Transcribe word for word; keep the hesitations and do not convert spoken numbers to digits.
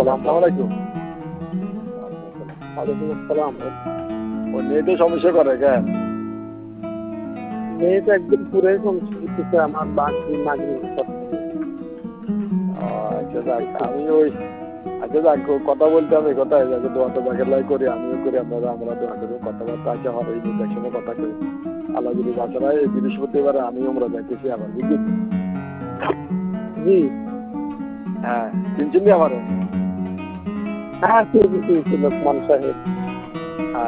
আসসালামু আলাইকুম। ওয়ালাইকুম আসসালাম। ওই মেয়ে তো সমস্যা করে কেন? মেয়ে তো একদম পুরাই সমস্যা করতেছে আমার বাকি নাগরিক আচ্ছা যাক, আমি ওই আচ্ছা যাক কথা বলতে হবে কোথায় যাকে দোয়া তো বাকের লাই করি, আমিও করি, আপনারা আমরা দোয়া করি, কথাবার্তা আছে আমার এই মুহূর্তে একসঙ্গে কথা করি। আল্লাহ যদি বাঁচানো হয় এই বৃহস্পতিবার আমি আমরা যাইতেছি আবার বুঝলি। জি হ্যাঁ চিনছেন আমার? হ্যাঁ ঠিক আছে লোকমান সাহেব।